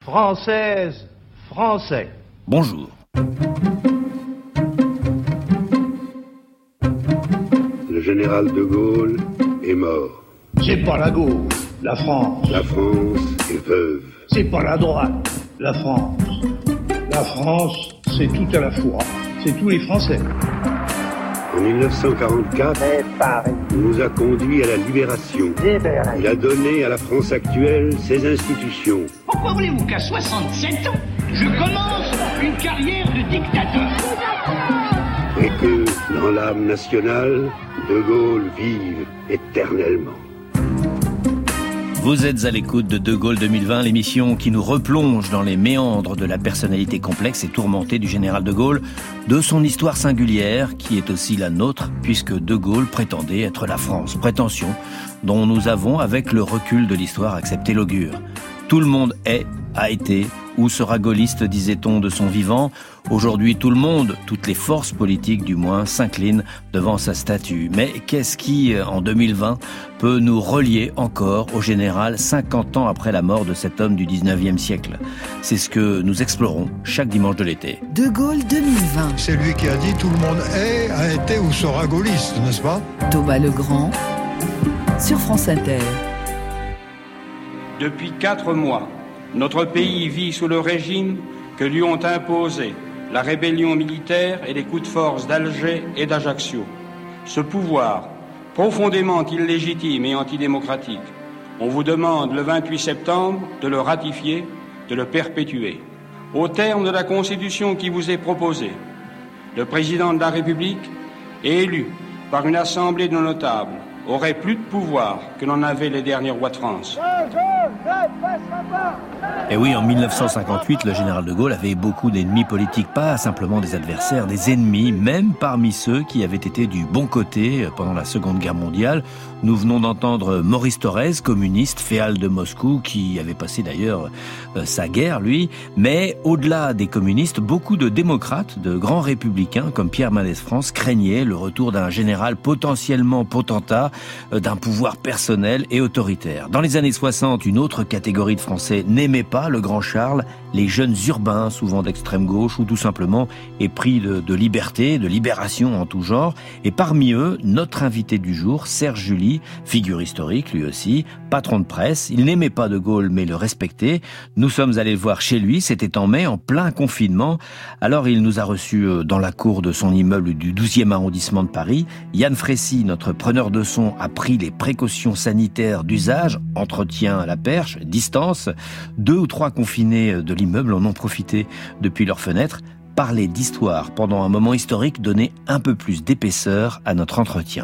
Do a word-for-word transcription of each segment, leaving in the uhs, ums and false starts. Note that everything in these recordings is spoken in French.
Française, Français. Bonjour. Le général de Gaulle est mort. C'est pas la gauche, la France. La France est veuve. C'est pas la droite, la France. La France, c'est tout à la fois. C'est tous les Français. En dix-neuf cent quarante-quatre, il nous a conduits à la libération. Libéré. Il a donné à la France actuelle ses institutions. Pourquoi voulez-vous qu'à soixante-sept ans, je commence une carrière de dictateur ? Et que, dans l'âme nationale, De Gaulle vive éternellement. Vous êtes à l'écoute de De Gaulle deux mille vingt, l'émission qui nous replonge dans les méandres de la personnalité complexe et tourmentée du général de Gaulle, de son histoire singulière, qui est aussi la nôtre, puisque de Gaulle prétendait être la France. Prétention dont nous avons, avec le recul de l'histoire, accepté l'augure. Tout le monde est, a été, ou sera gaulliste, disait-on de son vivant. Aujourd'hui, tout le monde, toutes les forces politiques du moins, s'inclinent devant sa statue. Mais qu'est-ce qui, en deux mille vingt, peut nous relier encore au général cinquante ans après la mort de cet homme du dix-neuvième siècle ? C'est ce que nous explorons chaque dimanche de l'été. De Gaulle deux mille vingt. C'est lui qui a dit tout le monde est, a été ou sera gaulliste, n'est-ce pas ? Thomas Legrand, sur France Inter. Depuis quatre mois, notre pays vit sous le régime que lui ont imposé la rébellion militaire et les coups de force d'Alger et d'Ajaccio. Ce pouvoir, profondément illégitime et antidémocratique, on vous demande le vingt-huit septembre de le ratifier, de le perpétuer. Au terme de la Constitution qui vous est proposée, le président de la République est élu par une assemblée de notables, aurait plus de pouvoir que n'en avaient les derniers rois de France. Et oui, en dix-neuf cent cinquante-huit, le général de Gaulle avait beaucoup d'ennemis politiques, pas simplement des adversaires, des ennemis, même parmi ceux qui avaient été du bon côté pendant la Seconde Guerre mondiale. Nous venons d'entendre Maurice Thorez, communiste, féal de Moscou, qui avait passé d'ailleurs euh, sa guerre, lui. Mais au-delà des communistes, beaucoup de démocrates, de grands républicains, comme Pierre Mendès France, craignaient le retour d'un général potentiellement potentat, euh, d'un pouvoir personnel et autoritaire. Dans les années soixante, une autre catégorie de Français n'aimait pas le grand Charles, les jeunes urbains, souvent d'extrême gauche, ou tout simplement épris de, de liberté, de libération en tout genre. Et parmi eux, notre invité du jour, Serge July, figure historique lui aussi, patron de presse. Il n'aimait pas de Gaulle mais le respectait. Nous sommes allés le voir chez lui, c'était en mai, en plein confinement. Alors il nous a reçus dans la cour de son immeuble du douzième arrondissement de Paris. Yann Frécy, notre preneur de son, a pris les précautions sanitaires d'usage, entretien à la perche, distance. Deux ou trois confinés de l'immeuble en ont profité depuis leur fenêtre. Parler d'histoire pendant un moment historique donnait un peu plus d'épaisseur à notre entretien.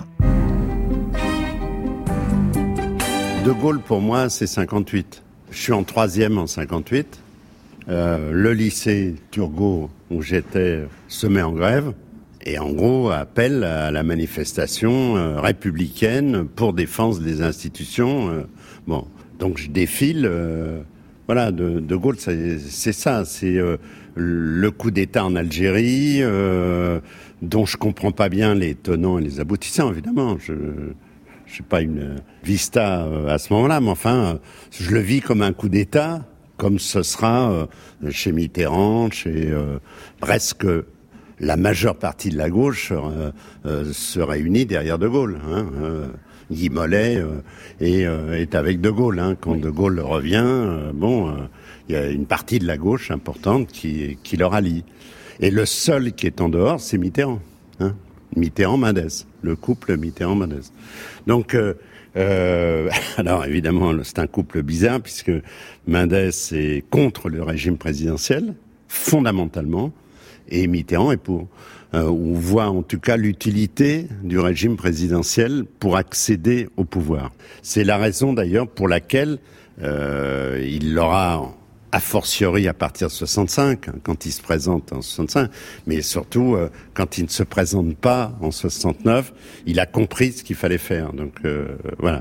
De Gaulle, pour moi, c'est cinquante-huit. Je suis en troisième en cinquante-huit. Euh, le lycée Turgot, où j'étais, se met en grève. Et en gros, appelle à la manifestation euh, républicaine pour défense des institutions. Euh, bon, donc je défile. Euh, voilà, de, de Gaulle, c'est, c'est ça. C'est euh, le coup d'État en Algérie, euh, dont je comprends pas bien les tenants et les aboutissants, évidemment. Je... Je suis pas une vista à ce moment-là, mais enfin, je le vis comme un coup d'État, comme ce sera chez Mitterrand, chez euh, presque la majeure partie de la gauche euh, euh, se réunit derrière De Gaulle. Hein, euh, Guy Mollet euh, est, euh, est avec De Gaulle. Hein, quand De Gaulle revient, euh, bon, il euh, y a une partie de la gauche importante qui, qui le rallie. Et le seul qui est en dehors, c'est Mitterrand. Hein, Mitterrand-Mendès, le couple Mitterrand-Mendès. Donc, euh, euh, alors évidemment, c'est un couple bizarre puisque Mendès est contre le régime présidentiel, fondamentalement, et Mitterrand est pour. Euh, on voit en tout cas l'utilité du régime présidentiel pour accéder au pouvoir. C'est la raison d'ailleurs pour laquelle euh, il l'aura a fortiori à partir de soixante-cinq, quand il se présente en soixante-cinq, mais surtout euh, quand il ne se présente pas en soixante-neuf, il a compris ce qu'il fallait faire. Donc euh, voilà.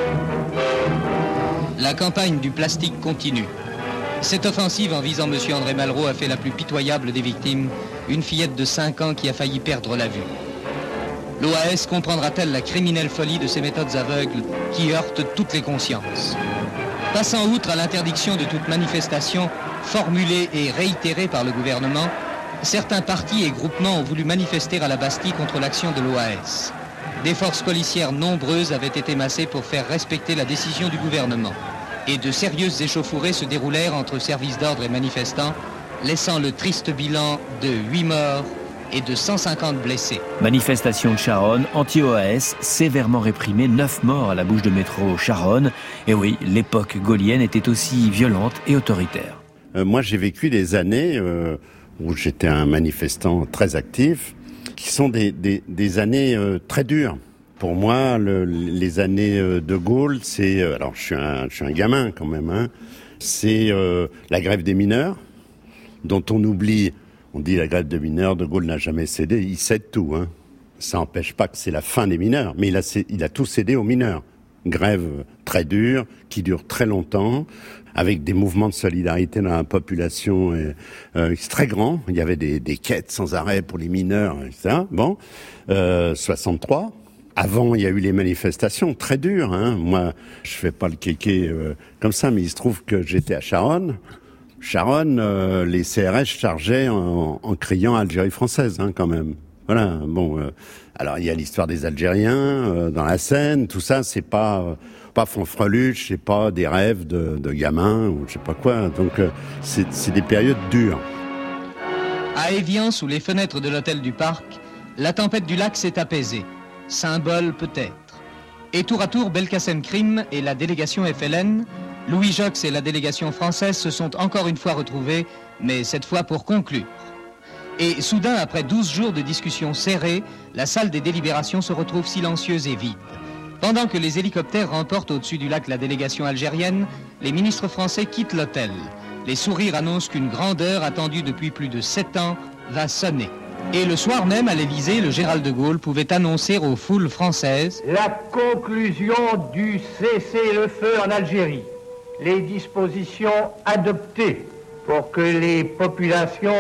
La campagne du plastique continue. Cette offensive en visant M. André Malraux a fait la plus pitoyable des victimes, une fillette de cinq ans qui a failli perdre la vue. L'O A S comprendra-t-elle la criminelle folie de ces méthodes aveugles qui heurtent toutes les consciences ? Passant outre à l'interdiction de toute manifestation formulée et réitérée par le gouvernement, certains partis et groupements ont voulu manifester à la Bastille contre l'action de l'O A S. Des forces policières nombreuses avaient été massées pour faire respecter la décision du gouvernement. Et de sérieuses échauffourées se déroulèrent entre services d'ordre et manifestants, laissant le triste bilan de huit morts et de cent cinquante blessés. Manifestation de Charonne, anti-O A S, sévèrement réprimée, neuf morts à la bouche de métro Charonne. Et oui, l'époque gaullienne était aussi violente et autoritaire. Euh, moi, j'ai vécu des années euh, où j'étais un manifestant très actif, qui sont des, des, des années euh, très dures. Pour moi, le, les années de Gaulle, c'est... Euh, alors, je suis, un, je suis un gamin quand même, hein, c'est euh, la grève des mineurs, dont on oublie... On dit la grève des mineurs, De Gaulle n'a jamais cédé, il cède tout. Hein. Ça n'empêche pas que c'est la fin des mineurs, mais il a, il a tout cédé aux mineurs. Grève très dure, qui dure très longtemps, avec des mouvements de solidarité dans la population euh, euh, très grands. Il y avait des, des quêtes sans arrêt pour les mineurs, et cetera. Bon, euh, soixante-trois. Avant, il y a eu les manifestations très dures. Hein. Moi, je fais pas le kéké euh, comme ça, mais il se trouve que j'étais à Charonne. Charonne, euh, les C R S chargeaient en, en criant Algérie française, hein, quand même. Voilà. Bon. Euh, alors il y a l'histoire des Algériens euh, dans la Seine. Tout ça, c'est pas euh, pas fanfreluche, c'est pas des rêves de, de gamins ou je sais pas quoi. Donc euh, c'est, c'est des périodes dures. À Évian, sous les fenêtres de l'hôtel du Parc, la tempête du lac s'est apaisée. Symbole peut-être. Et tour à tour, Belkacem Krim et la délégation F L N, Louis Jox et la délégation française se sont encore une fois retrouvés, mais cette fois pour conclure. Et soudain, après douze jours de discussions serrées, la salle des délibérations se retrouve silencieuse et vide. Pendant que les hélicoptères remportent au-dessus du lac la délégation algérienne, les ministres français quittent l'hôtel. Les sourires annoncent qu'une grande heure attendue depuis plus de sept ans va sonner. Et le soir même, à l'Élysée, le général de Gaulle pouvait annoncer aux foules françaises la conclusion du cessez-le-feu en Algérie. Les dispositions adoptées pour que les populations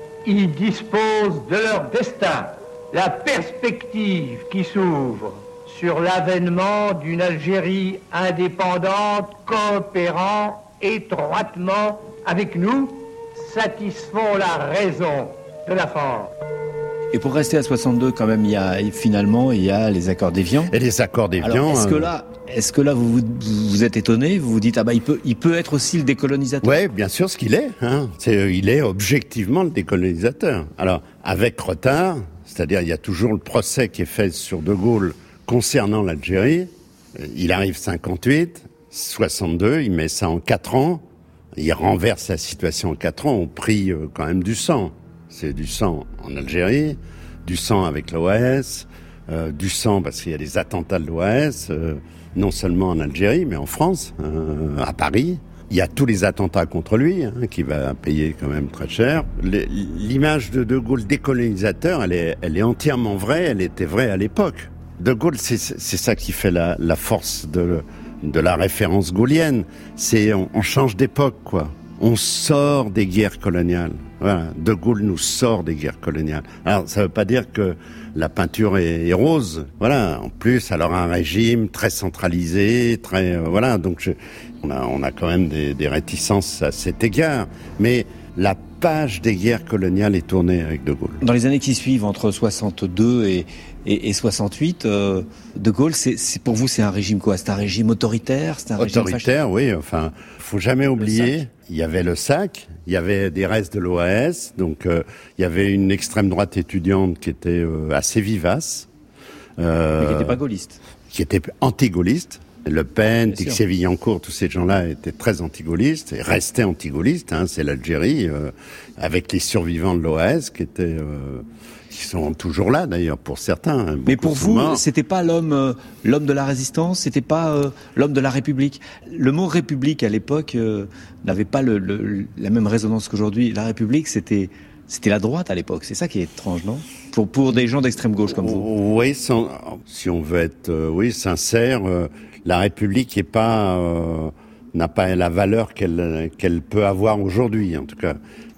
y disposent de leur destin. La perspective qui s'ouvre sur l'avènement d'une Algérie indépendante, coopérant étroitement avec nous, satisfont la raison de la France. Et pour rester à soixante-deux, quand même, il y a finalement il y a les accords d'Évian. Et les accords d'Évian. Alors, est-ce que là, est-ce que là vous vous, vous êtes étonné, vous vous dites ah bah il peut il peut être aussi le décolonisateur. Ouais, bien sûr, ce qu'il est. Hein. C'est il est objectivement le décolonisateur. Alors avec retard, c'est-à-dire il y a toujours le procès qui est fait sur De Gaulle concernant l'Algérie. Il arrive cinquante-huit, soixante-deux, il met ça en quatre ans. Il renverse la situation en quatre ans au prix euh, quand même du sang. C'est du sang en Algérie, du sang avec l'O A S, euh, du sang parce qu'il y a des attentats de l'O A S, euh, non seulement en Algérie, mais en France, euh, à Paris. Il y a tous les attentats contre lui, hein, qui va payer quand même très cher. L'image de De Gaulle décolonisateur, elle est, elle est entièrement vraie, elle était vraie à l'époque. De Gaulle, c'est, c'est ça qui fait la, la force de, de la référence gaullienne. C'est on, on change d'époque, quoi. On sort des guerres coloniales. Voilà, De Gaulle nous sort des guerres coloniales. Alors, ça veut pas dire que la peinture est, est rose. Voilà, en plus, alors un régime très centralisé, très euh, voilà. Donc, je, on a on a quand même des, des réticences à cet égard. Mais la page des guerres coloniales est tournée avec De Gaulle. Dans les années qui suivent, entre soixante-deux et et, et soixante-huit, euh, De Gaulle, c'est, c'est pour vous, c'est un régime quoi? C'est un régime autoritaire, c'est un autoritaire, régime oui. Enfin, faut jamais oublier. Il y avait le S A C, il y avait des restes de l'O A S, donc euh, il y avait une extrême droite étudiante qui était euh, assez vivace, euh, mais qui n'était pas gaulliste, qui était anti-gaulliste. Le Pen, Tixier-Villancourt, tous ces gens-là étaient très anti-gaullistes et restaient anti-gaullistes. Hein, c'est l'Algérie, euh, avec les survivants de l'O A S qui étaient, euh, qui sont toujours là d'ailleurs pour certains. Mais pour vous, morts. C'était pas l'homme, euh, l'homme de la résistance, c'était pas euh, l'homme de la République. Le mot République à l'époque euh, n'avait pas le, le, la même résonance qu'aujourd'hui. La République, c'était C'était la droite à l'époque, c'est ça qui est étrange, non? Pour pour des gens d'extrême gauche comme vous. Oui, sans, si on veut être euh, oui sincère, euh, la République est pas euh, n'a pas la valeur qu'elle qu'elle peut avoir aujourd'hui. En tout cas,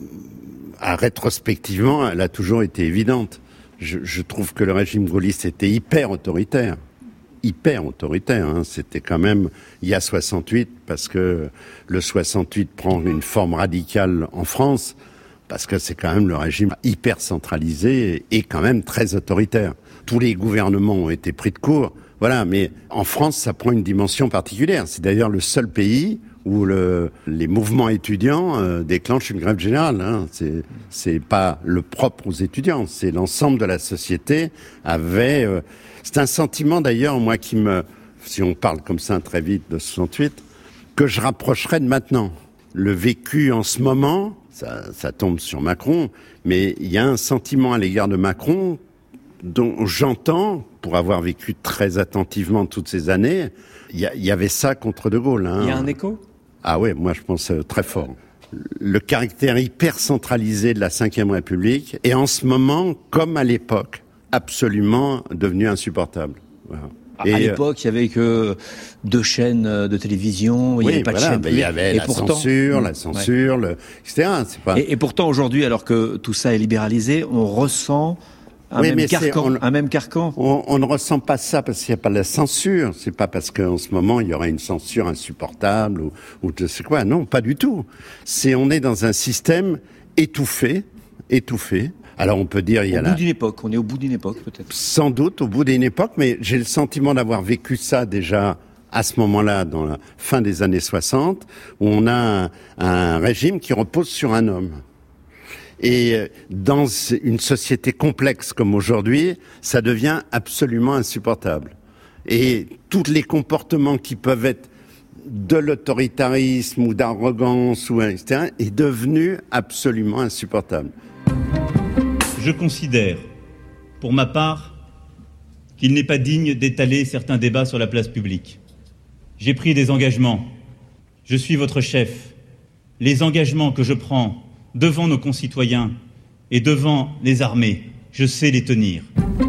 à rétrospectivement, elle a toujours été évidente. Je, je trouve que le régime gaulliste était hyper autoritaire, hyper autoritaire. Hein. C'était quand même, il y a soixante-huit, parce que le soixante-huit prend une forme radicale en France, parce que c'est quand même le régime hyper centralisé et quand même très autoritaire. Tous les gouvernements ont été pris de court, voilà, mais en France, ça prend une dimension particulière. C'est d'ailleurs le seul pays où le, les mouvements étudiants euh, déclenchent une grève générale. Hein. C'est, c'est pas le propre aux étudiants, c'est l'ensemble de la société avait... Euh, c'est un sentiment d'ailleurs, moi, qui me... Si on parle comme ça très vite de soixante-huit, que je rapprocherais de maintenant. Le vécu en ce moment, ça, ça tombe sur Macron, mais il y a un sentiment à l'égard de Macron dont j'entends, pour avoir vécu très attentivement toutes ces années, il y, y avait ça contre De Gaulle. Hein. Il y a un écho ? Ah ouais, moi je pense euh, très fort. Le caractère hyper centralisé de la cinquième République est en ce moment, comme à l'époque, absolument devenu insupportable. Voilà. Et à l'époque, il y avait que deux chaînes de télévision, il oui, n'y avait pas voilà, de chaîne. Ben, il y avait et la pourtant, censure, la censure, ouais. le, et cetera. C'est pas... et, et pourtant, aujourd'hui, alors que tout ça est libéralisé, on ressent un, oui, même, carcan, on, un même carcan. On, on ne ressent pas ça parce qu'il n'y a pas de la censure. C'est pas parce qu'en ce moment, il y aurait une censure insupportable ou, ou je sais quoi. Non, pas du tout. C'est, on est dans un système étouffé, étouffé. Alors on peut dire il y a au la... bout d'une époque, on est au bout d'une époque peut-être. Sans doute au bout d'une époque, mais j'ai le sentiment d'avoir vécu ça déjà à ce moment-là, dans la fin des années soixante, où on a un, un régime qui repose sur un homme. Et dans une société complexe comme aujourd'hui, ça devient absolument insupportable. Et tous les comportements qui peuvent être de l'autoritarisme ou d'arrogance ou et cetera est devenu absolument insupportable. Je considère, pour ma part, qu'il n'est pas digne d'étaler certains débats sur la place publique. J'ai pris des engagements. Je suis votre chef. Les engagements que je prends devant nos concitoyens et devant les armées, je sais les tenir.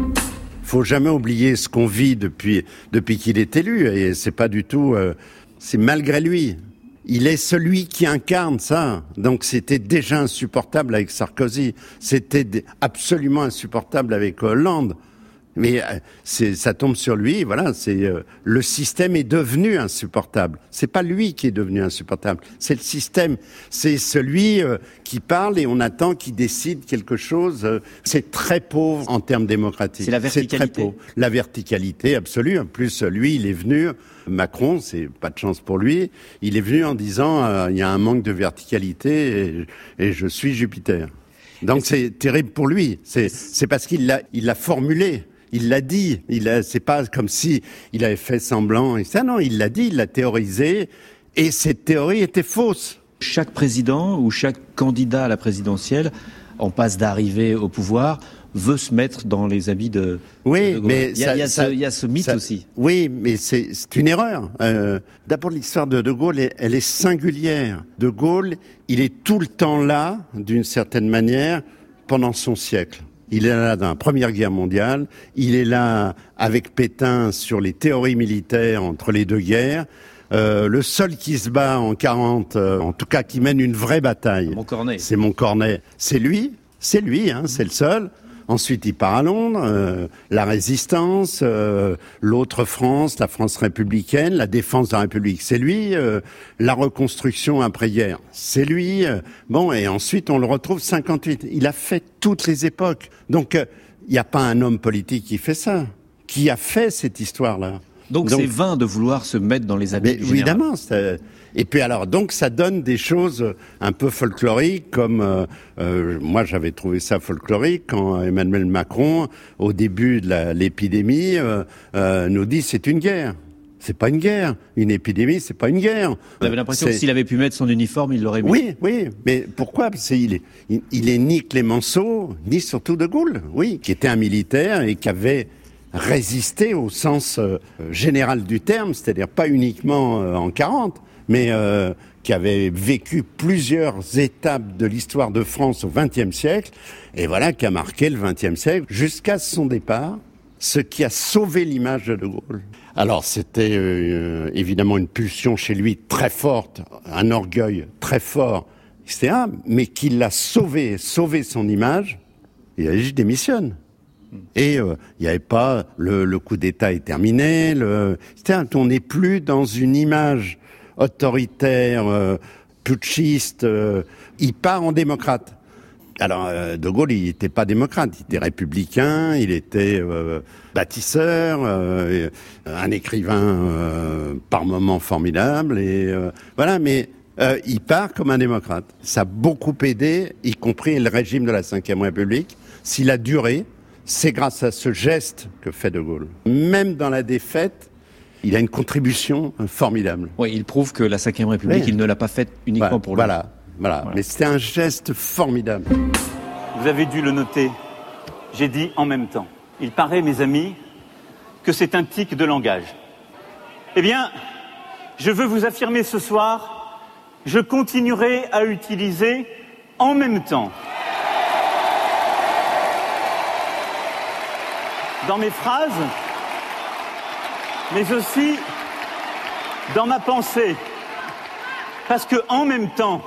Faut jamais oublier ce qu'on vit depuis, depuis qu'il est élu, et c'est pas du tout... Euh, c'est malgré lui. Il est celui qui incarne ça. Donc c'était déjà insupportable avec Sarkozy. C'était absolument insupportable avec Hollande. Mais c'est, ça tombe sur lui, voilà, c'est, euh, le système est devenu insupportable. C'est pas lui qui est devenu insupportable, c'est le système. C'est celui euh, qui parle et on attend qu'il décide quelque chose. Euh, c'est très pauvre en termes démocratiques. C'est la verticalité. C'est très pauvre. La verticalité absolue. En plus, lui, il est venu, Macron, c'est pas de chance pour lui, il est venu en disant, euh, il y a un manque de verticalité et, et je suis Jupiter. Donc c'est... c'est terrible pour lui. C'est, c'est parce qu'il l'a, il l'a formulé. Il l'a dit, il a, c'est pas comme si il avait fait semblant et ça, non, il l'a dit, il l'a théorisé, et cette théorie était fausse. Chaque président ou chaque candidat à la présidentielle, en passe d'arriver au pouvoir, veut se mettre dans les habits de... Oui, de mais... Il y a, ça, il y a, ça, ce, il y a ce mythe ça, aussi. Oui, mais c'est, c'est une erreur. Euh, d'abord, l'histoire de De Gaulle, elle, elle est singulière. De Gaulle, il est tout le temps là, d'une certaine manière, pendant son siècle. Il est là dans la Première Guerre mondiale, il est là avec Pétain sur les théories militaires entre les deux guerres. Euh, le seul qui se bat en quarante, euh, en tout cas qui mène une vraie bataille, Montcornet. c'est Montcornet. C'est lui, c'est lui, hein, c'est le seul. Ensuite, il part à Londres, euh, la résistance, euh, l'autre France, la France républicaine, la défense de la République, c'est lui, euh, la reconstruction après-guerre, c'est lui. Euh, bon, et ensuite, on le retrouve cinquante-huit. Il a fait toutes les époques. Donc, il euh, n'y a pas un homme politique qui fait ça, qui a fait cette histoire-là. Donc, donc c'est vain de vouloir se mettre dans les habits du général. Évidemment, c'est... Et puis alors, donc ça donne des choses un peu folkloriques, comme euh, euh, moi j'avais trouvé ça folklorique quand Emmanuel Macron, au début de la, l'épidémie, euh, euh, nous dit c'est une guerre. C'est pas une guerre. Une épidémie, c'est pas une guerre. Vous avez l'impression c'est... que s'il avait pu mettre son uniforme, il l'aurait mis. Oui, oui. Mais pourquoi ? Parce qu'il est, il, il est ni Clémenceau, ni surtout De Gaulle, oui, qui était un militaire et qui avait résisté au sens euh, général du terme, c'est-à-dire pas uniquement euh, en quarante. mais euh, qui avait vécu plusieurs étapes de l'histoire de France au vingtième siècle, et voilà, qui a marqué le vingtième siècle jusqu'à son départ, ce qui a sauvé l'image de De Gaulle. Alors, c'était euh, évidemment une pulsion chez lui très forte, un orgueil très fort, et cetera, mais qui l'a sauvé, sauvé son image, et il a dit « je démissionne ». Et il euh, n'y avait pas le, le coup d'État est terminé. Le, on n'est plus dans une image autoritaire, euh, putschiste. Euh, il part en démocrate. Alors, euh, De Gaulle, il n'était pas démocrate, il était républicain, il était euh, bâtisseur, euh, un écrivain euh, par moments formidable, et euh, voilà. Mais euh, il part comme un démocrate. Ça a beaucoup aidé, y compris le régime de la cinquième République. S'il a duré, c'est grâce à ce geste que fait De Gaulle. Même dans la défaite, il a une contribution formidable. Oui, il prouve que la cinquième République, oui. il ne l'a pas faite uniquement voilà, pour lui. Voilà. Voilà. voilà, mais c'était un geste formidable. Vous avez dû le noter, j'ai dit en même temps. Il paraît, mes amis, que c'est un tic de langage. Eh bien, je veux vous affirmer ce soir, je continuerai à utiliser en même temps. Dans mes phrases, mais aussi dans ma pensée. Parce que en même temps,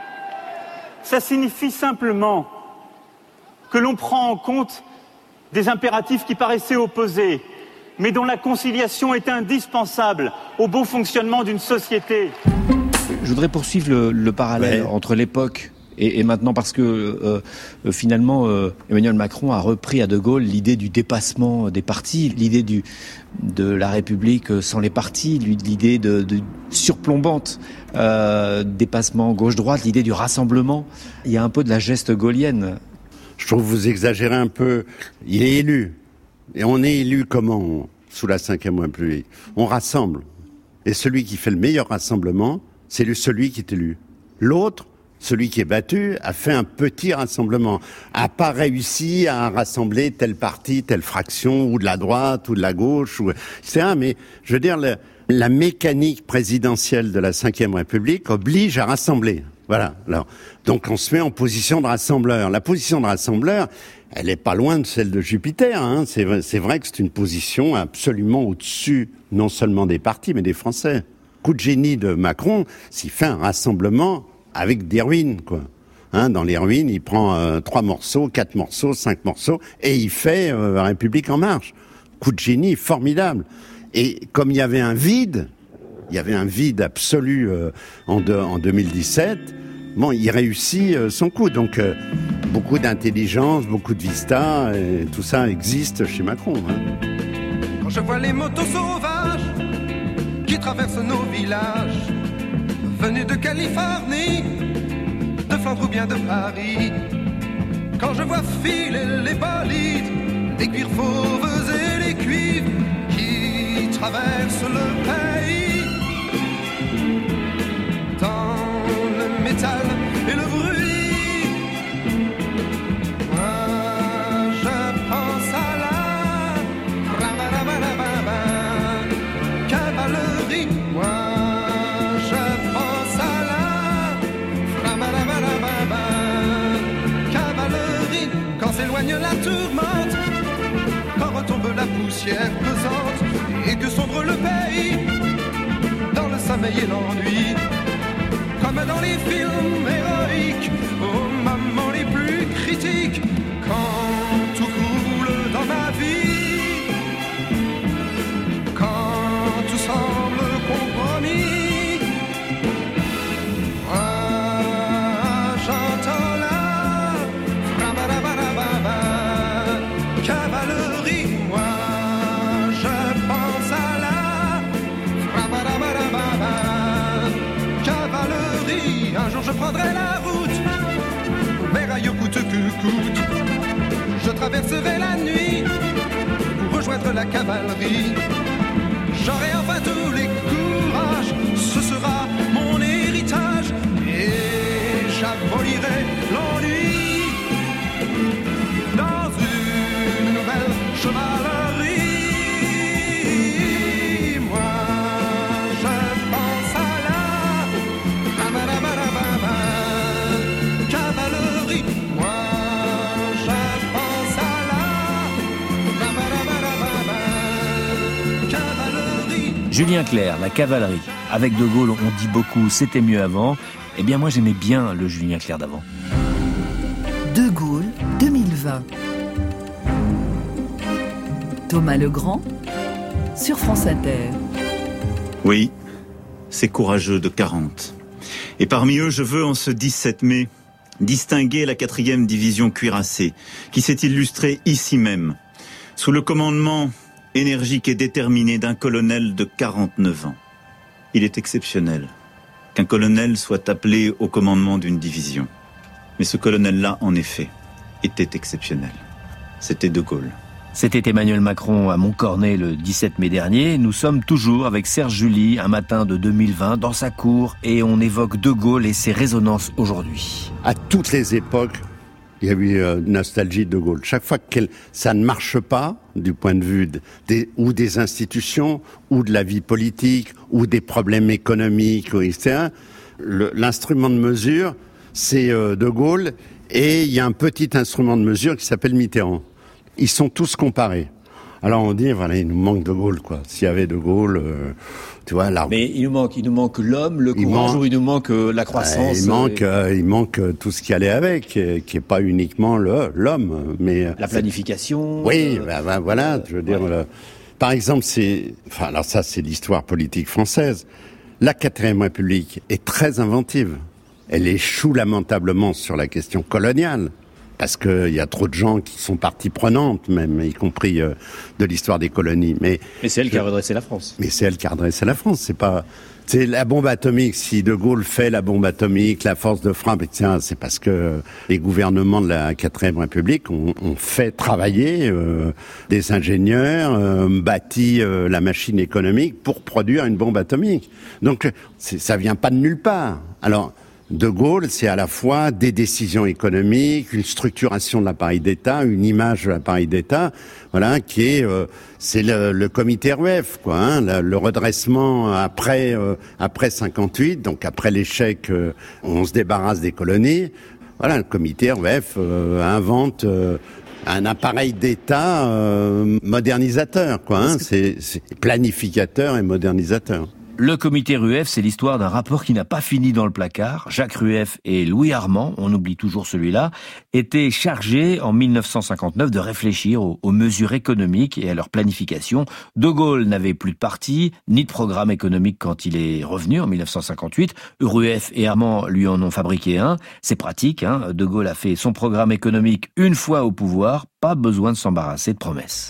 ça signifie simplement que l'on prend en compte des impératifs qui paraissaient opposés, mais dont la conciliation est indispensable au bon fonctionnement d'une société. Je voudrais poursuivre le, le parallèle ouais. entre l'époque et, et maintenant, parce que euh, finalement, euh, Emmanuel Macron a repris à De Gaulle l'idée du dépassement des partis, l'idée du, de la République sans les partis, l'idée de, de surplombante, euh, dépassement gauche-droite, l'idée du rassemblement. Il y a un peu de la geste gaulienne. Je trouve que vous exagérez un peu. Il est élu. Et on est élu comment, sous la cinquième République? On rassemble. Et celui qui fait le meilleur rassemblement, c'est celui qui est élu. L'autre, celui qui est battu, a fait un petit rassemblement, a pas réussi à rassembler tel parti, telle fraction, ou de la droite, ou de la gauche, ou et cetera. Mais je veux dire, la, la mécanique présidentielle de la cinquième République oblige à rassembler. Voilà. Alors, donc on se met en position de rassembleur. La position de rassembleur, elle est pas loin de celle de Jupiter. Hein. C'est, c'est vrai que c'est une position absolument au-dessus, non seulement des partis, mais des Français. Coup de génie de Macron, s'il fait un rassemblement avec des ruines, quoi. Hein, dans les ruines, il prend euh, trois morceaux, quatre morceaux, cinq morceaux, et il fait euh, République en marche. Coup de génie formidable. Et comme il y avait un vide, il y avait un vide absolu euh, en, de, en deux mille dix-sept, bon, il réussit euh, son coup. Donc, euh, beaucoup d'intelligence, beaucoup de vista, et tout ça existe chez Macron. Hein. Quand je vois les motos sauvages qui traversent nos villages, venus de Californie, de Flandre ou bien de Paris, quand je vois filer les bolides, les cuirs fauves et les cuivres qui traversent le pays, dans le métal et le bruit, moi je pense à la cavalerie, moi s'éloigne la tourmente, quand retombe la poussière pesante, et que sombre le pays, dans le sommeil et l'ennui, comme dans les films héroïques, aux moments les plus critiques, quand tout coule dans ma vie, quand tout semble compromis. Je prendrai la route, mes rails coûte que coûte. Je traverserai la nuit pour rejoindre la cavalerie. J'aurai enfin tous les courages, ce sera mon héritage. Et j'abolirai l'ennui dans une nouvelle chevalerie. Julien Clerc, la cavalerie. Avec De Gaulle, on dit beaucoup, c'était mieux avant. Eh bien, moi, j'aimais bien le Julien Clerc d'avant. De Gaulle, deux mille vingt. Thomas Legrand, sur France Inter. Oui, c'est courageux de quarante. Et parmi eux, je veux en ce dix-sept mai distinguer la quatrième division cuirassée, qui s'est illustrée ici même, sous le commandement énergique et déterminé d'un colonel de quarante-neuf ans. Il est exceptionnel qu'un colonel soit appelé au commandement d'une division. Mais ce colonel-là, en effet, était exceptionnel. C'était De Gaulle. C'était Emmanuel Macron à Montcornet le dix-sept mai dernier. Nous sommes toujours avec Serge July, un matin de deux mille vingt, dans sa cour, et on évoque De Gaulle et ses résonances aujourd'hui. À toutes les époques, il y a eu une nostalgie de De Gaulle. Chaque fois que ça ne marche pas, du point de vue des, ou des institutions, ou de la vie politique, ou des problèmes économiques, et cetera, le, l'instrument de mesure, c'est euh, De Gaulle, et il y a un petit instrument de mesure qui s'appelle Mitterrand. Ils sont tous comparés. Alors on dit, voilà, il nous manque De Gaulle, quoi. S'il y avait De Gaulle, euh, tu vois, là. Mais il nous manque, il nous manque l'homme, le courage, ou il nous manque euh, la croissance. Euh, il manque, et... euh, il manque tout ce qui allait avec, qui est pas uniquement le, l'homme, mais la planification. Oui, euh, ben, ben, voilà, je veux dire. Ouais. Le... Par exemple, c'est, enfin, alors ça, c'est l'histoire politique française. La quatrième République est très inventive. Elle échoue lamentablement sur la question coloniale. Parce qu'il y a trop de gens qui sont partie prenante, même, y compris euh, de l'histoire des colonies. Mais, mais c'est elle je... qui a redressé la France. Mais c'est elle qui a redressé la France. C'est pas, c'est la bombe atomique. Si De Gaulle fait la bombe atomique, la force de frappe, et cetera, c'est parce que les gouvernements de la quatrième République ont, ont fait travailler euh, des ingénieurs, euh, bâti euh, la machine économique pour produire une bombe atomique. Donc, c'est, ça vient pas de nulle part. Alors. De Gaulle, c'est à la fois des décisions économiques, une structuration de l'appareil d'État, une image de l'appareil d'État, voilà, qui est, euh, c'est le, le comité R U F, quoi, hein, le, le redressement après euh, après cinquante-huit, donc après l'échec, euh, on se débarrasse des colonies. Voilà, le comité R U F euh, invente euh, un appareil d'État euh, modernisateur, quoi, hein, c'est, c'est planificateur et modernisateur. Le comité Rueff, c'est l'histoire d'un rapport qui n'a pas fini dans le placard. Jacques Rueff et Louis Armand, on oublie toujours celui-là, étaient chargés en mille neuf cent cinquante-neuf de réfléchir aux, aux mesures économiques et à leur planification. De Gaulle n'avait plus de parti, ni de programme économique quand il est revenu en mille neuf cent cinquante-huit. Rueff et Armand lui en ont fabriqué un. C'est pratique, hein. De Gaulle a fait son programme économique une fois au pouvoir, pas besoin de s'embarrasser de promesses.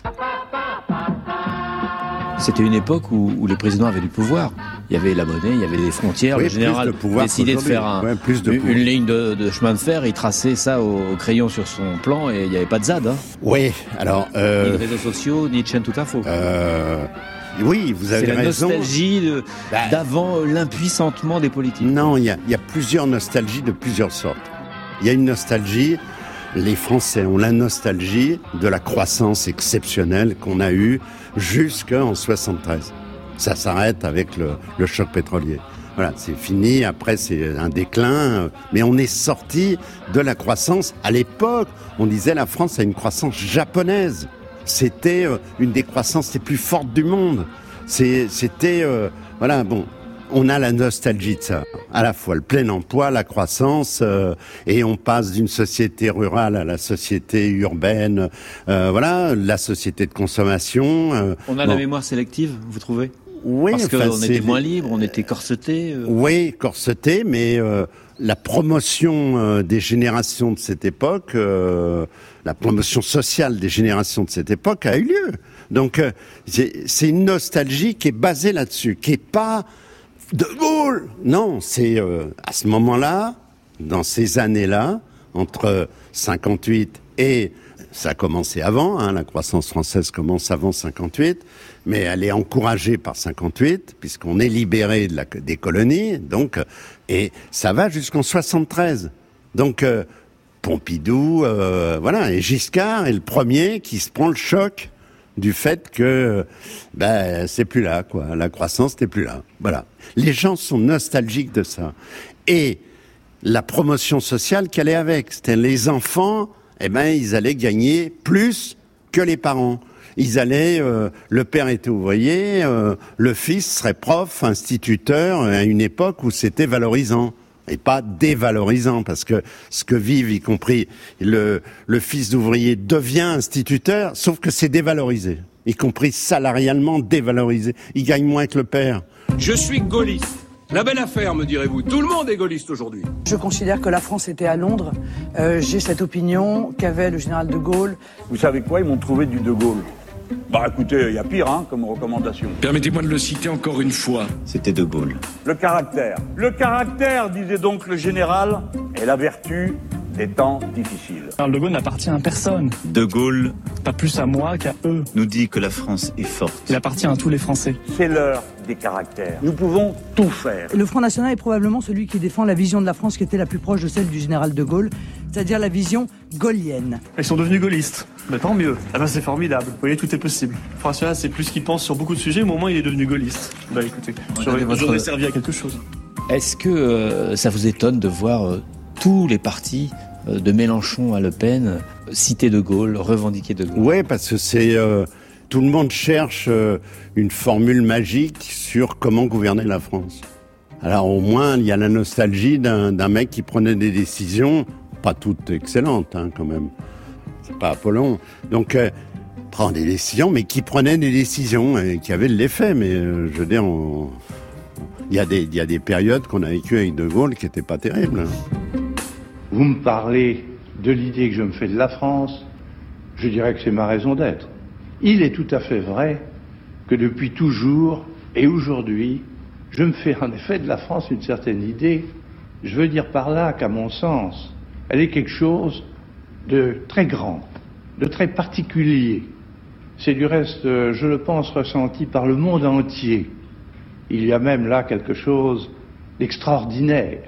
C'était une époque où, où les présidents avaient du pouvoir. Il y avait la monnaie, il y avait les frontières. Oui, le général de décidait de faire un, ouais, plus de une, une ligne de, de chemin de fer. Il traçait ça au, au crayon sur son plan et il n'y avait pas de Z A D. Hein. Oui, alors... Euh, ni de réseaux sociaux, ni de chaîne tout info. Euh, oui, vous avez C'est la raison. C'est la nostalgie de, bah, d'avant l'impuissantement des politiques. Non, il y a, il y a plusieurs nostalgies de plusieurs sortes. Il y a une nostalgie... Les Français ont la nostalgie de la croissance exceptionnelle qu'on a eue jusqu'en soixante-treize. Ça s'arrête avec le, le choc pétrolier. Voilà, c'est fini. Après, c'est un déclin. Mais on est sorti de la croissance. À l'époque, on disait la France a une croissance japonaise. C'était une des croissances les plus fortes du monde. C'est, c'était, euh, voilà, bon. On a la nostalgie de ça, à la fois le plein emploi, la croissance, euh, et on passe d'une société rurale à la société urbaine, euh, voilà, la société de consommation. Euh, on a bon. La mémoire sélective, vous trouvez ? Oui, parce enfin, qu'on était moins libre, on était corseté. Euh... Oui, corseté, mais euh, la promotion euh, des générations de cette époque, euh, la promotion sociale des générations de cette époque a eu lieu. Donc, euh, c'est, c'est une nostalgie qui est basée là-dessus, qui est pas De Gaulle. Non, c'est euh, à ce moment-là, dans ces années-là, entre cinquante-huit et... Ça a commencé avant, hein, la croissance française commence avant cinquante-huit, mais elle est encouragée par cinquante-huit, puisqu'on est libéré de la, des colonies, donc, et ça va jusqu'en soixante-treize. Donc, euh, Pompidou, euh, voilà, et Giscard est le premier qui se prend le choc du fait que ben c'est plus là, quoi. La croissance n'est plus là. Voilà. Les gens sont nostalgiques de ça. Et la promotion sociale qu'elle est avec, c'était les enfants, eh ben ils allaient gagner plus que les parents. Ils allaient, euh, le père était ouvrier, euh, le fils serait prof, instituteur, à une époque où c'était valorisant. Et pas dévalorisant, parce que ce que vivent, y compris le, le fils d'ouvrier, devient instituteur, sauf que c'est dévalorisé. y compris salarialement dévalorisé. Il gagne moins que le père. Je suis gaulliste. La belle affaire, me direz-vous. Tout le monde est gaulliste aujourd'hui. Je considère que la France était à Londres. Euh, j'ai cette opinion qu'avait le général de Gaulle. Vous savez quoi, ils m'ont trouvé du de Gaulle. Bah écoutez, il y a pire hein, comme recommandation. Permettez-moi de le citer encore une fois. C'était de Gaulle. Le caractère. Le caractère, disait donc le général, est la vertu des temps difficiles. Charles de Gaulle n'appartient à personne. De Gaulle, pas plus à moi qu'à eux, nous dit que la France est forte. Il appartient à tous les Français. C'est l'heure des caractères. Nous pouvons tout faire. Le Front National est probablement celui qui défend la vision de la France qui était la plus proche de celle du général de Gaulle, c'est-à-dire la vision gaullienne. Ils sont devenus gaullistes. Mais tant mieux. Ah ben c'est formidable. Vous voyez, tout est possible. Le Front National, c'est plus qu'il pense sur beaucoup de sujets, mais au moins il est devenu gaulliste. Bah écoutez, j'aurais, votre... j'aurais servi à quelque chose. Est-ce que euh, ça vous étonne de voir euh, tous les partis euh, de Mélenchon à Le Pen euh, citer de Gaulle, revendiquer de Gaulle? Oui, parce que c'est... Euh, tout le monde cherche euh, une formule magique sur comment gouverner la France. Alors au moins, il y a la nostalgie d'un, d'un mec qui prenait des décisions, pas toutes excellentes hein, quand même. C'est pas Apollon. Donc, euh, prend des décisions, mais qui prenait des décisions et qui avaient de l'effet. Mais euh, je veux dire, on... il y a des, il y a des périodes qu'on a vécues avec De Gaulle qui n'étaient pas terribles. Vous me parlez de l'idée que je me fais de la France, je dirais que c'est ma raison d'être. Il est tout à fait vrai que depuis toujours et aujourd'hui, je me fais en effet de la France une certaine idée. Je veux dire par là qu'à mon sens, elle est quelque chose de très grand, de très particulier. C'est du reste, je le pense, ressenti par le monde entier. Il y a même là quelque chose d'extraordinaire.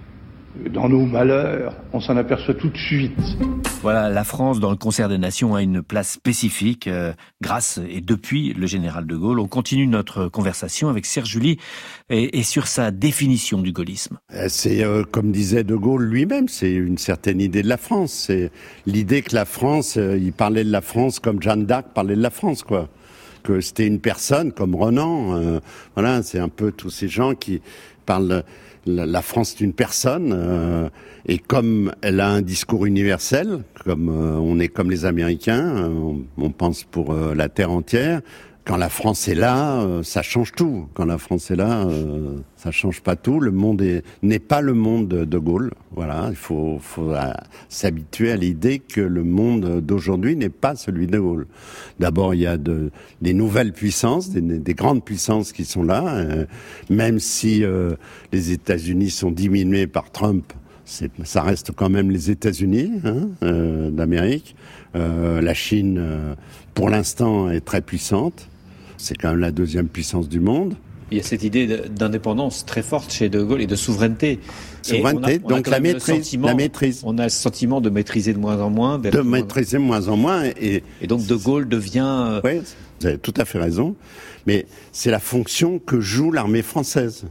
Dans nos malheurs, on s'en aperçoit tout de suite. Voilà, la France, dans le concert des nations, a une place spécifique euh, grâce et depuis le général de Gaulle. On continue notre conversation avec Serge July et, et sur sa définition du gaullisme. C'est, euh, comme disait de Gaulle lui-même, c'est une certaine idée de la France. C'est l'idée que la France, euh, il parlait de la France comme Jeanne d'Arc parlait de la France, quoi. Que c'était une personne comme Renan. Euh, voilà, c'est un peu tous ces gens qui parlent... La France est une personne, euh, et comme elle a un discours universel, comme euh, on est comme les Américains, euh, on, on pense pour euh, la terre entière. Quand la France est là, euh, ça change tout. Quand la France est là, euh, ça change pas tout. Le monde est, n'est pas le monde de, de Gaulle. Voilà, il faut, faut euh, s'habituer à l'idée que le monde d'aujourd'hui n'est pas celui de Gaulle. D'abord, il y a de, des nouvelles puissances, des, des grandes puissances qui sont là. Euh, même si euh, les États-Unis sont diminués par Trump, c'est, ça reste quand même les États-Unis hein, euh, d'Amérique. Euh, la Chine, euh, pour l'instant, est très puissante. C'est quand même la deuxième puissance du monde. Il y a cette idée d'indépendance très forte chez De Gaulle et de souveraineté. Souveraineté, on a, on donc la maîtrise, la maîtrise. On a le sentiment de maîtriser de moins en moins. De maîtriser de moins en moins. Et, et donc De Gaulle devient... Oui, vous avez tout à fait raison. Mais c'est la fonction que joue l'armée française.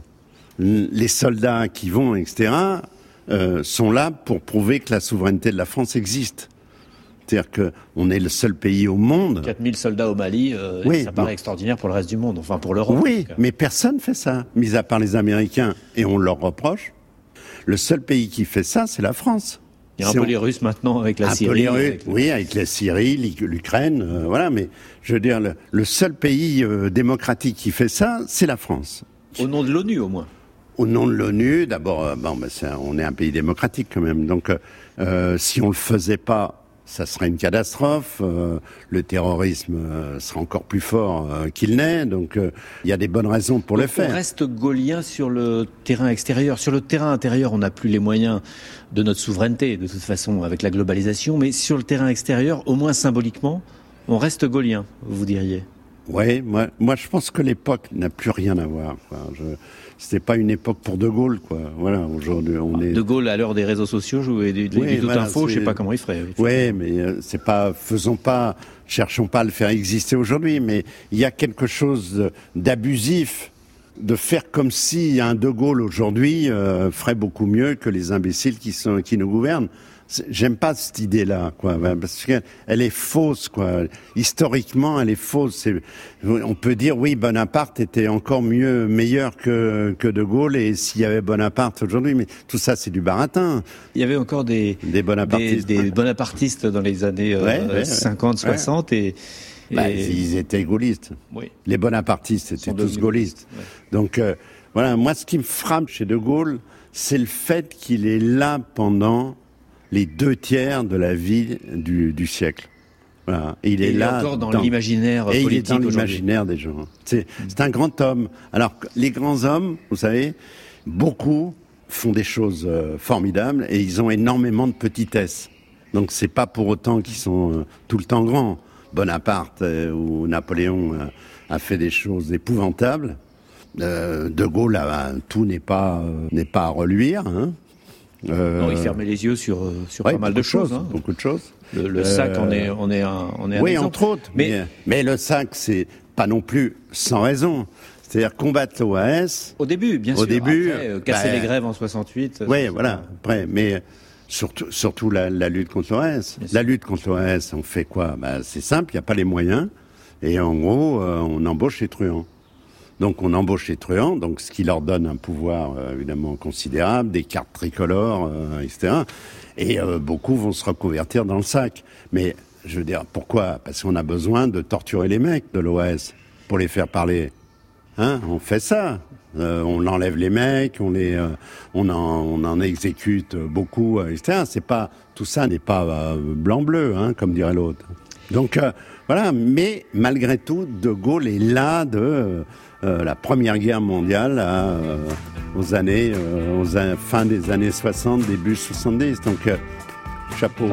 Les soldats qui vont, et cetera, euh, sont là pour prouver que la souveraineté de la France existe. C'est-à-dire qu'on est le seul pays au monde... quatre mille soldats au Mali, euh, oui, ça paraît bon. extraordinaire pour le reste du monde, enfin pour l'Europe. Oui, mais personne ne fait ça, mis à part les Américains, et on leur reproche. Le seul pays qui fait ça, c'est la France. Il y a un peu on... les Russes maintenant avec la un Syrie. Peu les... avec... Oui, avec la Syrie, l'Ukraine, euh, voilà, mais je veux dire, le, le seul pays euh, démocratique qui fait ça, c'est la France. Au nom de l'ONU, au moins. Au nom de l'ONU, d'abord, euh, bon, ben, c'est un, on est un pays démocratique quand même, donc euh, si on le faisait pas, ça serait une catastrophe, euh, le terrorisme euh, sera encore plus fort euh, qu'il n'est, donc il euh, y a des bonnes raisons pour donc le faire. On reste gaullien sur le terrain extérieur. Sur le terrain intérieur, on n'a plus les moyens de notre souveraineté, de toute façon, avec la globalisation, mais sur le terrain extérieur, au moins symboliquement, on reste gaullien, vous diriez. Oui, moi, moi je pense que l'époque n'a plus rien à voir. Quoi. Je... C'était pas une époque pour De Gaulle, quoi. Voilà, aujourd'hui, on est... De Gaulle, à l'heure des réseaux sociaux et du, du, oui, du voilà, tout info, je sais pas comment il ferait. Oui, mais euh, c'est pas, faisons pas, cherchons pas à le faire exister aujourd'hui, mais il y a quelque chose d'abusif de faire comme si un De Gaulle aujourd'hui euh, ferait beaucoup mieux que les imbéciles qui sont, qui nous gouvernent. J'aime pas cette idée-là, quoi, parce qu'elle elle est fausse, quoi. Historiquement, elle est fausse. C'est, on peut dire, oui, Bonaparte était encore mieux, meilleur que, que De Gaulle, et s'il y avait Bonaparte aujourd'hui, mais tout ça, c'est du baratin. Il y avait encore des, des bonapartistes, des, des bonapartistes dans les années euh, ouais, ouais, cinquante, soixante, ouais. et, Bah, et... Ils étaient gaullistes. Oui. Les bonapartistes étaient tous gaullistes. Ouais. Donc, euh, voilà, moi, ce qui me frappe chez De Gaulle, c'est le fait qu'il est là pendant les deux tiers de la vie du, du siècle. Voilà. Et il et est il là est encore dans, dans l'imaginaire politique. Et il est dans l'imaginaire des gens. C'est, mmh. c'est un grand homme. Alors, les grands hommes, vous savez, beaucoup font des choses euh, formidables et ils ont énormément de petitesse. Donc, c'est pas pour autant qu'ils sont euh, tout le temps grands. Bonaparte euh, ou Napoléon euh, a fait des choses épouvantables. Euh, de Gaulle, euh, tout n'est pas euh, n'est pas à reluire. Hein. Euh, non, il fermait les yeux sur sur ouais, pas mal de choses. choses hein. Beaucoup de choses. Le, le sac, euh, on est on est un, on est un oui, exemple. entre autres. Mais, mais mais le sac, c'est pas non plus sans raison. C'est-à-dire combattre l'O A S. Au début, bien au sûr. Début, après, euh, casser bah, les grèves en soixante-huit. Oui, voilà. Pas... Après, mais surtout surtout la, la lutte contre l'O A S. Bien la sûr. lutte contre l'O A S, on fait quoi? Bah, c'est simple, il y a pas les moyens. Et en gros, euh, on embauche les truands. Donc on embauche les truands, donc ce qui leur donne un pouvoir euh, évidemment considérable, des cartes tricolores, euh, et cetera. Et euh, beaucoup vont se reconvertir dans le sac. Mais je veux dire, pourquoi? Parce qu'on a besoin de torturer les mecs de l'O A S pour les faire parler. Hein? On fait ça. Euh, on enlève les mecs, on les, euh, on en, on en exécute beaucoup, euh, et cetera. C'est pas tout ça n'est pas euh, blanc-bleu, hein, comme dirait l'autre. Donc euh, voilà. Mais malgré tout, De Gaulle est là de Euh, la Première Guerre mondiale à, euh, aux années, euh, aux a- fin des années soixante, début soixante-dix. Donc, euh, chapeau.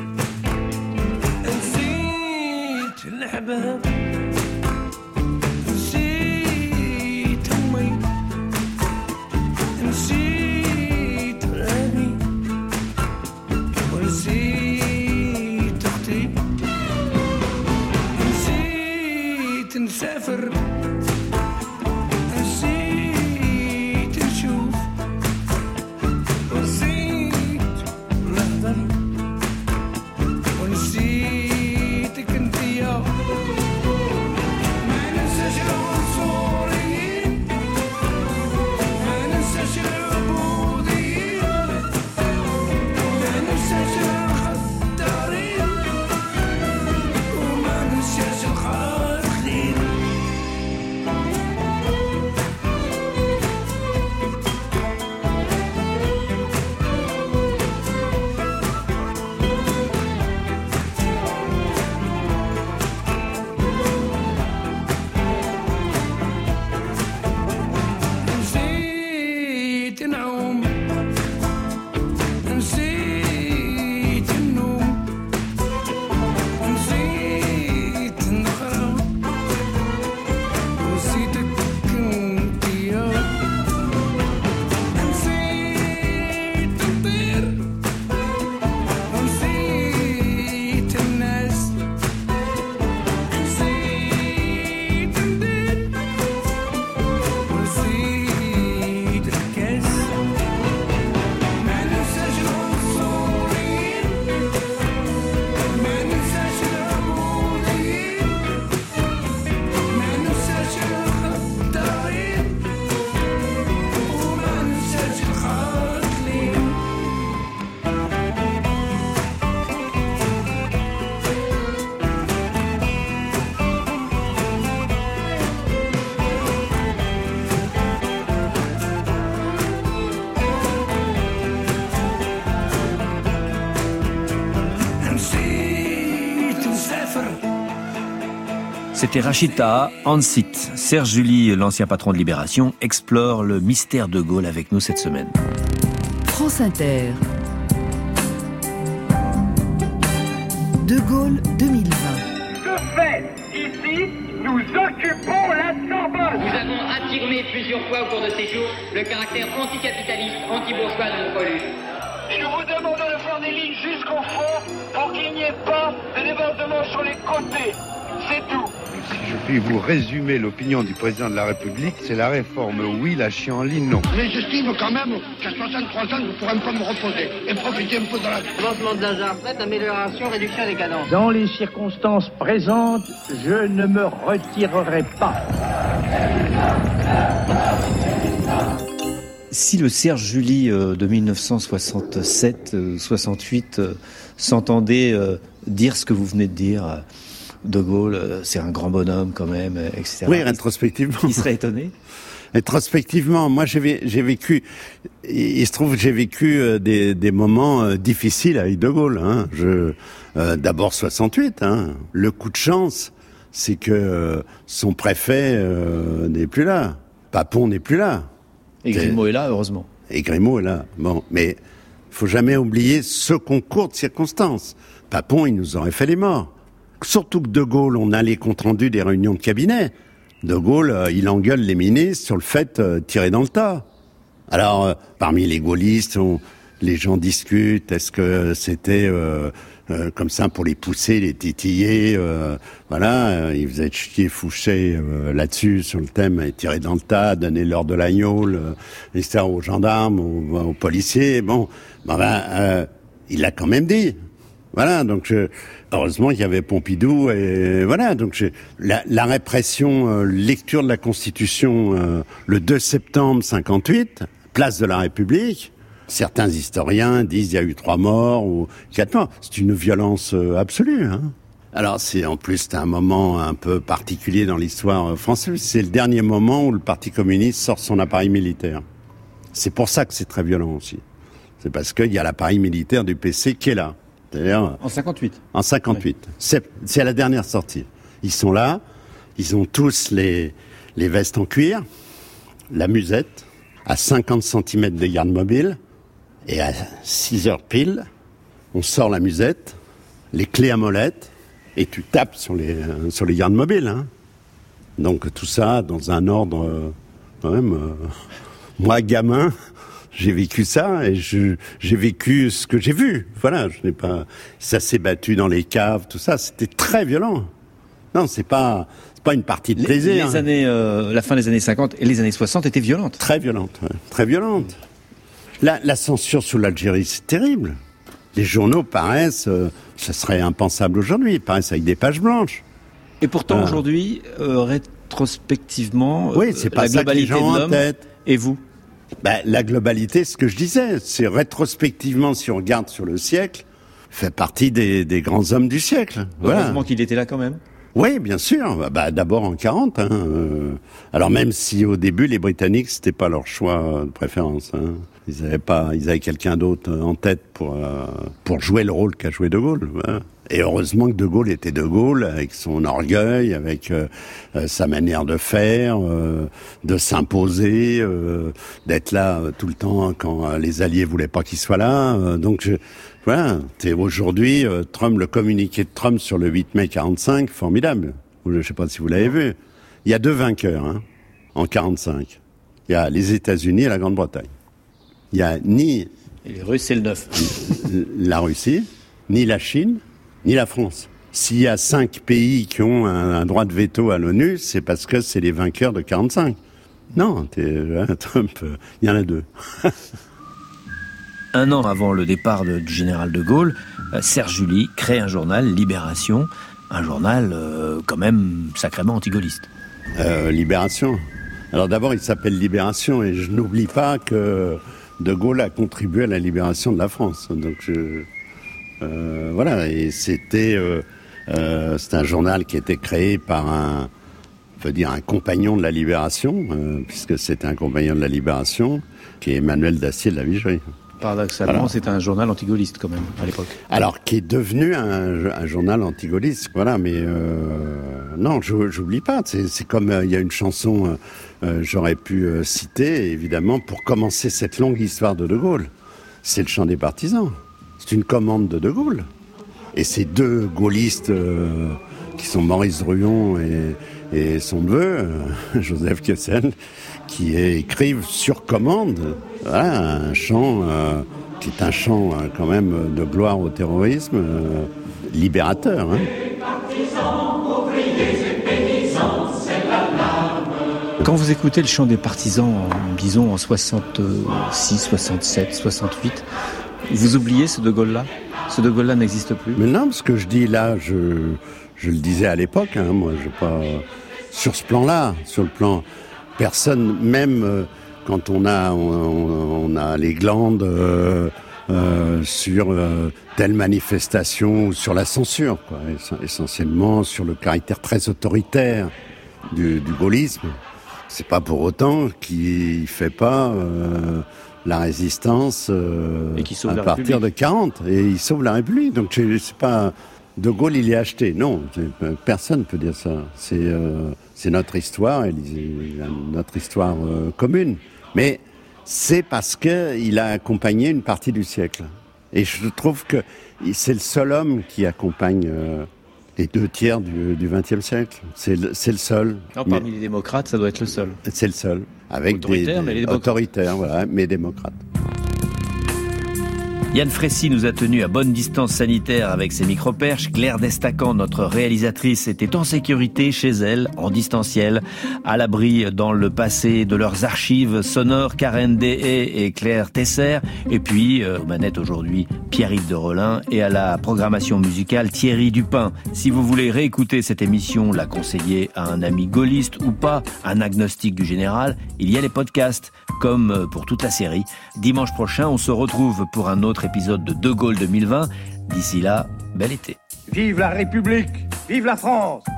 C'était Rachita Ansit. Serge July, l'ancien patron de Libération, explore le mystère de Gaulle avec nous cette semaine. France Inter. De Gaulle deux mille vingt. De fait, ici, nous occupons la Sorbonne. Nous avons affirmé plusieurs fois au cours de ces jours le caractère anticapitaliste, anti-bourgeois de notre lutte. Je vous demande de faire des lignes jusqu'au fond pour qu'il n'y ait pas de débordement sur les côtés. C'est tout. Si je puis vous résumer l'opinion du président de la République, c'est la réforme oui, la chienlit non. Mais j'estime quand même qu'à soixante-trois ans, je pourrais un peu me reposer et profiter un peu de la... Lancement de l'âge de la retraite, amélioration, réduction des cadences. Dans les circonstances présentes, je ne me retirerai pas. Si le Serge July euh, de dix-neuf cent soixante-sept soixante-huit euh, s'entendait euh, dire ce que vous venez de dire, euh, De Gaulle, euh, c'est un grand bonhomme quand même, et cetera. Oui, rétrospectivement. Il serait étonné. Rétrospectivement, moi j'ai, j'ai vécu, il se trouve que j'ai vécu euh, des, des moments euh, difficiles avec De Gaulle. Hein. Je, euh, d'abord soixante-huit, hein. Le coup de chance, c'est que euh, son préfet euh, n'est plus là. Papon n'est plus là. Et Grimaud est là, heureusement. Et Grimaud est là. Bon, mais faut jamais oublier ce concours de circonstances. Papon, il nous aurait fait les morts. Surtout que De Gaulle, on a les comptes rendus des réunions de cabinet. De Gaulle, euh, il engueule les ministres sur le fait euh, tirer dans le tas. Alors, euh, parmi les gaullistes, on, les gens discutent. Est-ce que c'était euh, euh, comme ça pour les pousser, les titiller euh, Voilà, euh, ils faisaient chier Fouché euh, là-dessus sur le thème et tirer dans le tas, donner l'heure de l'agneau, euh, et cetera aux gendarmes, aux, aux policiers. Bon, ben, ben euh, il l'a quand même dit. Voilà, donc je, heureusement il y avait Pompidou et voilà, donc je, la, la répression, euh, lecture de la Constitution euh, le deux septembre cinquante-huit, place de la République. Certains historiens disent il y a eu trois morts ou quatre morts. C'est une violence euh, absolue. Hein. Alors c'est en plus c'est un moment un peu particulier dans l'histoire française. C'est le dernier moment où le Parti communiste sort son appareil militaire. C'est pour ça que c'est très violent aussi. C'est parce qu'il y a l'appareil militaire du P C qui est là. C'est-à-dire, en cinquante-huit. En cinquante-huit. Oui. C'est, c'est à la dernière sortie. Ils sont là, ils ont tous les, les vestes en cuir, la musette, à cinquante centimètres des gardes mobiles, et à six heures pile, on sort la musette, les clés à molette, et tu tapes sur les, euh, sur les gardes mobiles. Hein. Donc tout ça dans un ordre, euh, quand même, euh, moi gamin, j'ai vécu ça et je, j'ai vécu ce que j'ai vu. Voilà, je n'ai pas. Ça s'est battu dans les caves, tout ça. C'était très violent. Non, c'est pas, c'est pas une partie de plaisir. Les, les hein. années, euh, la fin des années cinquante et les années soixante étaient violentes. Très violentes, ouais. Très violentes. La, la censure sous l'Algérie, c'est terrible. Les journaux paraissent, euh, ça serait impensable aujourd'hui. Ils paraissent avec des pages blanches. Et pourtant, ah. aujourd'hui, euh, rétrospectivement, oui, c'est pas la ça globalité que les gens de l'homme. En tête. Et vous? Ben, la globalité, ce que je disais, c'est rétrospectivement, si on regarde sur le siècle, fait partie des, des grands hommes du siècle. Heureusement voilà. qu'il était là quand même. Oui, bien sûr. Bah, d'abord en quarante. Hein. Euh, alors même si au début, les Britanniques, c'était pas leur choix de préférence. Hein. Ils avaient pas, ils avaient quelqu'un d'autre en tête pour euh, pour jouer le rôle qu'a joué De Gaulle. Voilà. Et heureusement que De Gaulle était De Gaulle, avec son orgueil, avec euh, euh, sa manière de faire, euh, de s'imposer, euh, d'être là euh, tout le temps quand euh, les Alliés voulaient pas qu'il soit là. Euh, donc je, voilà, t'es aujourd'hui euh, Trump, le communiqué de Trump sur le huit mai quarante-cinq, formidable. Je sais pas si vous l'avez vu. Il y a deux vainqueurs hein, en quarante-cinq. Il y a les États-Unis et la Grande-Bretagne. Il y a ni et les Russes, c'est le neuf. La Russie, ni la Chine, ni la France. S'il y a cinq pays qui ont un, un droit de veto à l'ONU, c'est parce que c'est les vainqueurs de quarante-cinq. Non, t'es, hein, Trump, il euh, y en a deux. Un an avant le départ de, du général de Gaulle, euh, Serge July crée un journal, Libération, un journal euh, quand même sacrément anti-gaulliste. Euh, Libération. Alors d'abord, il s'appelle Libération, et je n'oublie pas que De Gaulle a contribué à la libération de la France. Donc je... Euh, voilà, et c'était euh, euh, c'est un journal qui était créé par un, on peut dire un compagnon de la Libération, euh, puisque c'était un compagnon de la Libération, qui est Emmanuel Dacier de la Vigerie. Paradoxalement, alors, c'était un journal anti-gaulliste quand même à l'époque. Alors, qui est devenu un, un journal anti-gaulliste, voilà. Mais euh, non, je, j'oublie pas. C'est, c'est comme il euh, y a une chanson, euh, j'aurais pu euh, citer évidemment pour commencer cette longue histoire de De Gaulle. C'est le chant des partisans. C'est une commande de De Gaulle. Et ces deux gaullistes euh, qui sont Maurice Druon et, et son neveu, euh, Joseph Kessel, qui écrivent sur commande voilà, un chant euh, qui est un chant euh, quand même de gloire au terrorisme, euh, libérateur. Hein. Quand vous écoutez le chant des partisans, disons en soixante-six, soixante-sept, soixante-huit, vous oubliez ce De Gaulle-là ? Ce De Gaulle-là n'existe plus ? Mais non, ce que je dis là, je, je le disais à l'époque, hein, moi, je pas sur ce plan-là, sur le plan, personne, même euh, quand on a, on, on a les glandes, euh, euh, sur euh, telle manifestation ou sur la censure, quoi, essentiellement sur le caractère très autoritaire du, du gaullisme. C'est pas pour autant qu'il fait pas euh, la résistance euh, à partir de quarante, et il sauve la République. Donc c'est pas De Gaulle, il est acheté. Non, personne ne peut dire ça. C'est euh, c'est notre histoire, notre histoire euh, commune. Mais c'est parce que il a accompagné une partie du siècle. Et je trouve que c'est le seul homme qui accompagne euh, les deux tiers du vingtième siècle. C'est le, c'est le seul. Non, parmi mais, les démocrates, ça doit être le seul. C'est le seul. Avec autoritaire, des, mais les des autoritaires, voilà, mais démocrates. Yann Frécy nous a tenus à bonne distance sanitaire avec ses micro-perches. Claire Destacan, notre réalisatrice, était en sécurité chez elle, en distanciel, à l'abri dans le passé de leurs archives sonores. Karen Dehaye et Claire Tesser. Et puis, euh, aux manettes aujourd'hui, Pierre-Yves de Rolin. Et à la programmation musicale, Thierry Dupin. Si vous voulez réécouter cette émission, la conseiller à un ami gaulliste ou pas, un agnostique du général, il y a les podcasts, comme pour toute la série. Dimanche prochain, on se retrouve pour un autre épisode de De Gaulle deux mille vingt. D'ici là, bel été. Vive la République! Vive la France!